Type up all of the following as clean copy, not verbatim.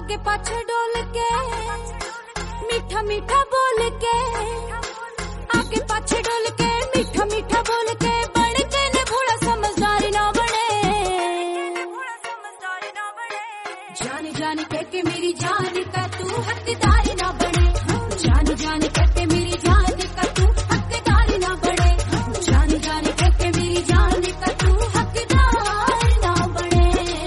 आगे पाछे डोल के मीठा मीठा बोल के, आगे पाछे डोल के मीठा मीठा बोल के, बन के ने भोला समझदारी ना बने, जानी जानी कह के मेरी जान का तू हकदार ना बने, जानी जानी कह के मेरी जान का तू हकदार ना बने, जानी जानी कह के मेरी जान का तू हकदार ना बने।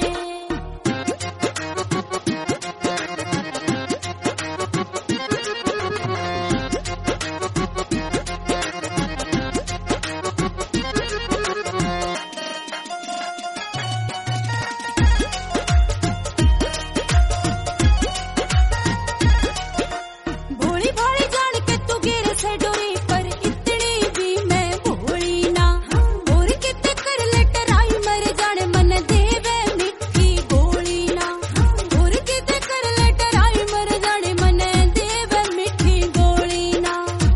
भोली भाली जान के तू गिर से डोरी पर, इतनी भी मैं भोली ना, और कितने कर ले टराई मर जाने मन देवे मिठी गोली ना, और कितने कर ले टराई मर जाने मन देवे मिठी गोली ना।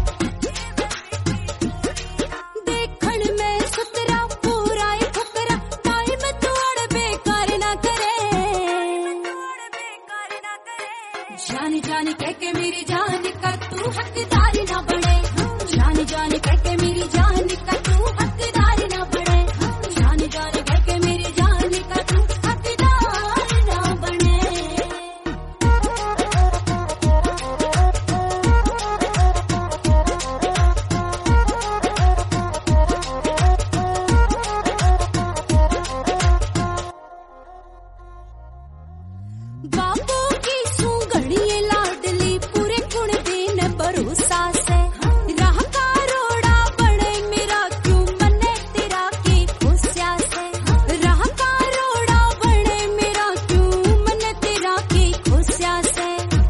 देखण में सुतरा पूरा ही फकरा, टाइम तोड़ बेकार ना करे, जानी जानी कह के मेरी जान का तू हकदार ना बने, जानी जानी कह के मेरी जान का तू हकदार ना बने, जानी जानी कह के मेरी जान का तू हकदार ना बने। बापू की सूंघड़ी लाडली पूरे गुण दिन भरोसा से, राह का रोड़ा बने मेरा क्यों मने तेरा की खुशिया से, राह का रोड़ा बने मेरा क्यों मने तेरा की खुशिया से।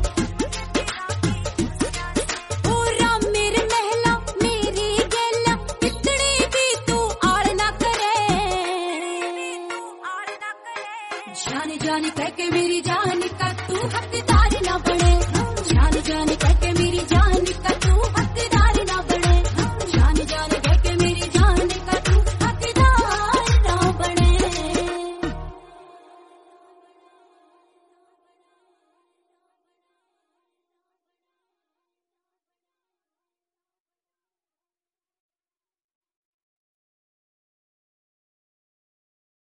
ओ राम मेरे महला मेरी गेला, इतनी भी तू आड़ ना करे, जानी जानी कह के मेरी जान का तू हकदार